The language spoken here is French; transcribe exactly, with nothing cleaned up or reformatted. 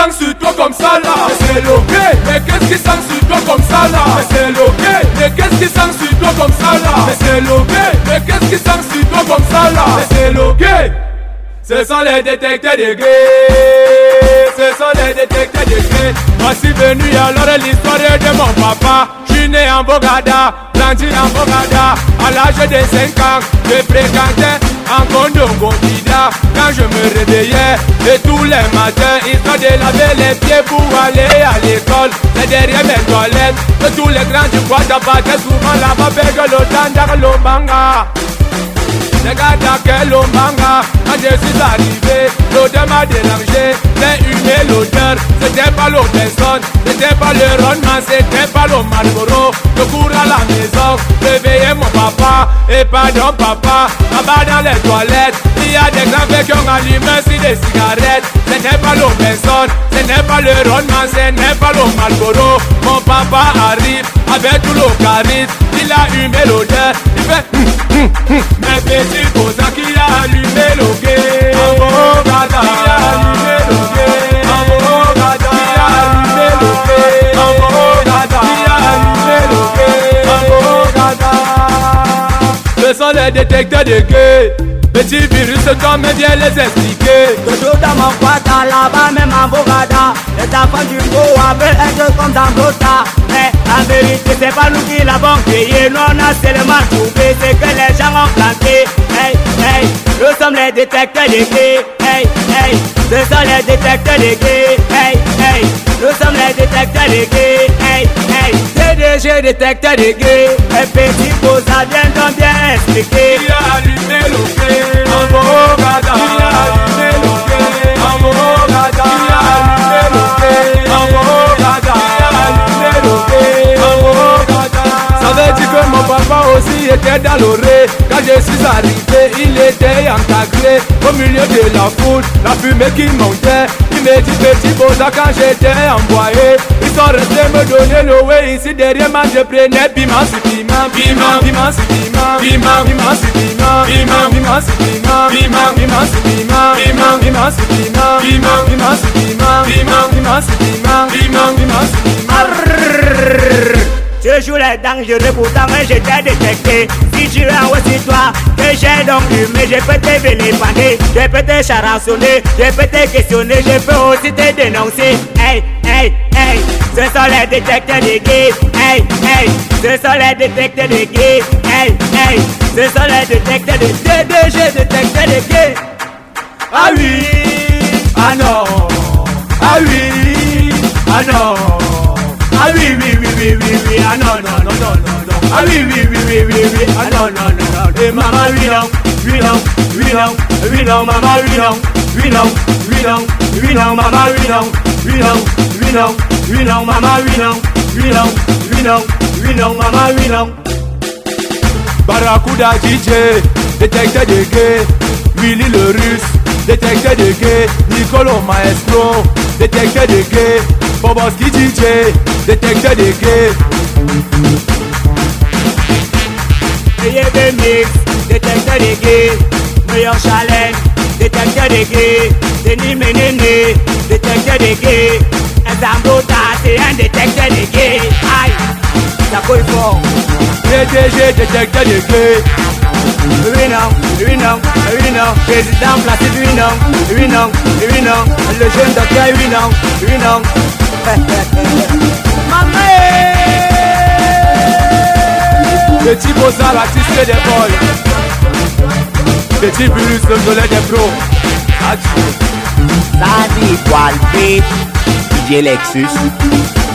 sent sur toi comme ça là? C'est ok. Mais qu'est-ce qui sent sur toi comme ça là? C'est ok. Mais qu'est-ce qui sent sur toi comme ça là? C'est ok. Mais qu'est-ce qui sent sur toi comme ça là? C'est ok. Ce sont les détecteurs de gays. Ce sont les détecteurs de gays. Voici venu alors l'histoire de mon papa. Je suis né en Bogada, grandi en Bogada. À l'âge de cinq ans, je fréquentais en Kondongo Kida. Quand je me réveillais, et tous les matins, histoire de laver les pieds pour aller à l'école. C'est derrière mes toilettes que tous les grands du bois d'abattaient souvent là-bas. Bègue l'Otanda, l'Obanga. Les gars d'Akel Lombanga, quand je suis arrivé, l'odeur m'a dérangé. J'ai humé l'odeur, c'était pas l'eau personne, c'était pas le Ronman, c'était pas l'eau Marlboro. Je cours à la maison, réveiller mon papa, et pardon papa, là-bas dans les toilettes, il y a des grands mecs qui ont allumé sur des cigarettes. Ce n'est pas l'eau personne, ce n'est pas le Ronman, ce n'est pas l'eau Marlboro. Mon papa arrive avec tout l'eau charisme, il a humé l'odeur, il fait hum, hum, hum. Mais petit Koza qui a allumé l'ogé, Ambogada qui a allumé l'ogé, Ambogada qui a allumé l'ogé, Ambogada qui a allumé l'ogé, Ambogada. Ce sont les détecteurs de gays. Petit virus comme vient les expliquer. Toujours dans mon quartier là-bas, même en Bogada. Les enfants du Goa veulent être comme dans Gota. Mais en vérité c'est pas nous qui l'avons créé. Nous on a seulement trouvé ce que les gens ont planté. Hey, hey, nous sommes les détecteurs de gays. Hey, hey, ce sont les détecteurs de gays. Hey, hey, nous sommes les détecteurs de gays. Hey, hey, D D G détecteur de gays. Et petit Koza vient donc bien expliquer. Il a allumé l'ogé. Ambogada, il a allumé l'ogé. Ambogada, il a allumé l'ogé. Ambogada, il a allumé l'ogé. Ambogada. Ça veut dire que mon papa aussi était dans l'orée. Quand je suis arrivé, il était encagré au milieu de la foule, la fumée qui montait. Il me dit petit Koza quand j'étais envoyé. Ils sont restés me donner le way. Ici derrière moi je prenais piment sur piment. Piment, piment sur piment. Piment, piment sur piment. Piment, piment sur piment. Piment, piment sur piment. Piment, piment sur piment. Piment, piment sur piment. Piment, piment sur piment. Piment, piment sur piment. Je joue les dangereux, pourtant j'étais détecté. Si tu es aussi toi, que j'ai donc eu, mais je peux te vilipender, je peux te charassonner, je peux te questionner, je peux aussi te dénoncer. Hey, hey, hey, ce sont les détecteurs de gays. Hey, hey, ce sont les détecteurs de gays. Hey, hey, ce sont les détecteurs de D D G, détecteurs de gays. Ah oui, ah non, ah oui, ah non. Ah oui, oui, oui, oui, oui, oui, ah non, non, non, non, non, non. Ah oui, oui, oui, oui, oui, oui, ah non, non, non, non. Et maman, oui, non, oui, non, oui, non, oui, non, maman, oui, non, oui, non, oui, non, oui, non, maman, oui, non, oui, non, oui, non, oui, non, maman, oui, non, oui, non, oui, non, oui, non, maman, oui, non. Barracuda D J, détecteur de gays. Willy le russe, détecteur de gays. Nicolo Maestro, détecteur de gays. Boboski D J, détecteur de gays. Payé de mix, détecteur de gays. Meilleur challenge, détecteur de gays. Denis Ménéné, détecteur de gays. Nzambota, c'est un détecteur de gays. Aïe, ça colle fort. D D G, détecteur de gays. Oui non, oui non, oui non. Président Placide, oui non, oui non, oui non. Le jeune docteur, oui non, oui non. Maman. Petit Koza, l'artiste des boys. Petit virus, le soleil des pros. Adieu. Ça dit quoi le D J Lexus.